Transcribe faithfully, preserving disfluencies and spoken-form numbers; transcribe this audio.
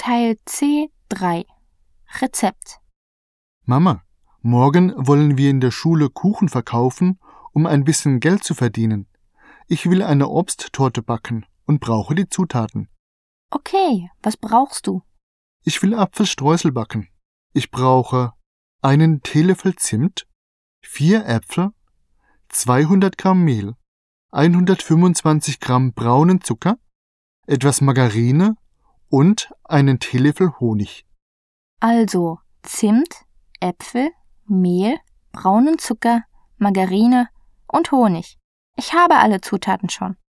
Teil C drei. Rezept. Mama, morgen wollen wir in der Schule Kuchen verkaufen, um ein bisschen Geld zu verdienen. Ich will eine Obsttorte backen und brauche die Zutaten. Okay, was brauchst du? Ich will Apfelstreusel backen. Ich brauche einen Teelöffel Zimt, vier Äpfel, zweihundert Gramm Mehl, hundertfünfundzwanzig Gramm braunen Zucker, etwas Margarine und einen Teelöffel Honig. Also Zimt, Äpfel, Mehl, braunen Zucker, Margarine und Honig. Ich habe alle Zutaten schon.